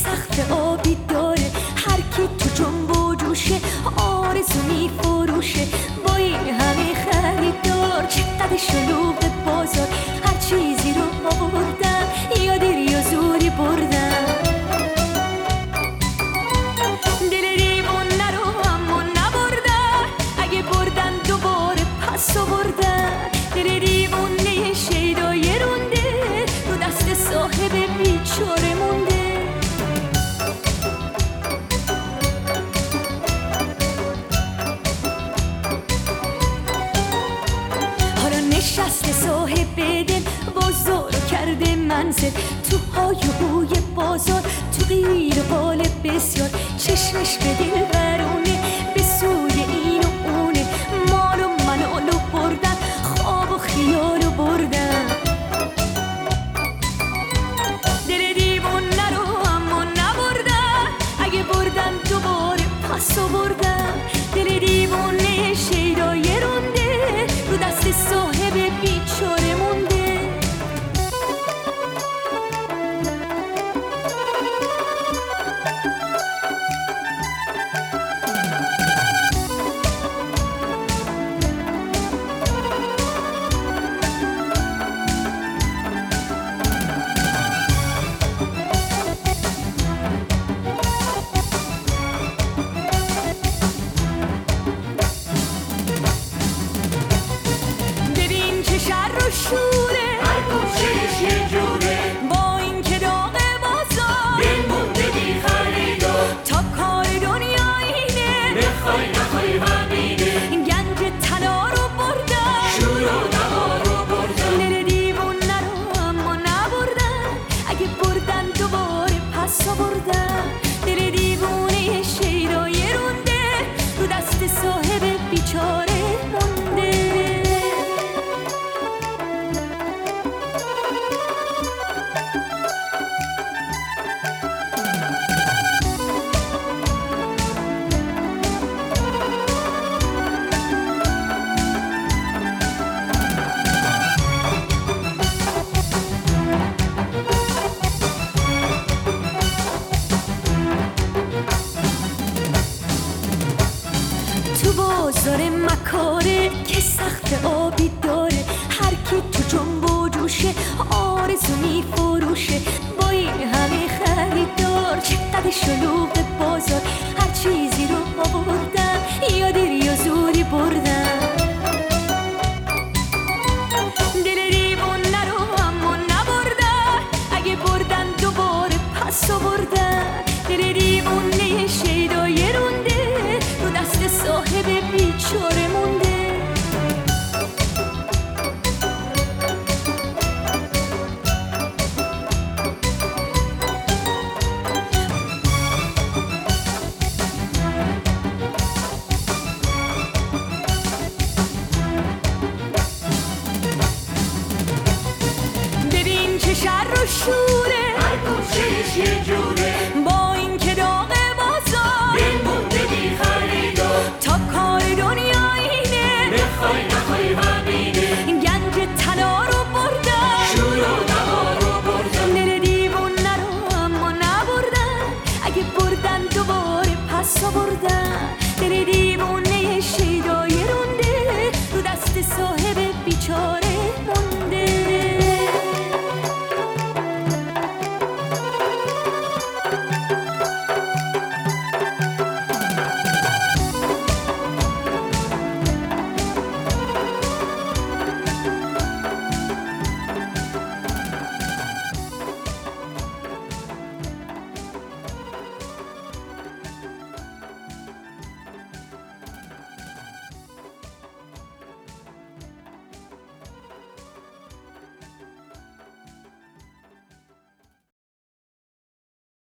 سقف آبی داره، هر کی تو جنب و جوشه آرزو میفروشه. با این همه خریدار چقدر شلوغ بازار، هر چیزی رو آوردن یا دیر یا زوری بردن. دل دیوونه رو اما نبردن، اگه بردن دوباره پس آوردن. دل دیوونه شیدای رونده، رو دست صاحب بیچاره مونده. حالا نشسته صاحب دل، بازار کرده منزل، تو های و بوی بازار، تو غیر حال بسیار. چشمش به دل برونه، به سوی این و اونه، مال و منالو بردن، خواب و خیالو بردن. دل دیوونه رو اما نبردن، اگه بردن دوباره پس آوردن. دل دیوونه شیدای رونده، رو دست صاحب بیچاره مونده. شوره هر گوشهش یه جوره، با این که داغ بازار دل مونده بی خریدار. تا کار دنیا اینه، بخوای نخوای همینه، گنج طلا رو بردن، شور و نوار رو بردن. دل دیوونه رو اما نبردن، اگه بردن دوباره پس آوردن. دل دیوونه شیدای رونده، رو دست صاحب بیچاره مونده. تو بازار مکاره که سقف آبی داره، هر کی تو جنب و جوشه آرزو میفروشه. با این همه خریدار چقدر شلوغ بازار، هر چیزی رو آوردن یا دیر یا زوری بردن. دل دیوونه رو اما نبردن، اگه بردن دوباره پس آوردن. دل دیوونه شیدای رونده، رو دست صاحب بیچاره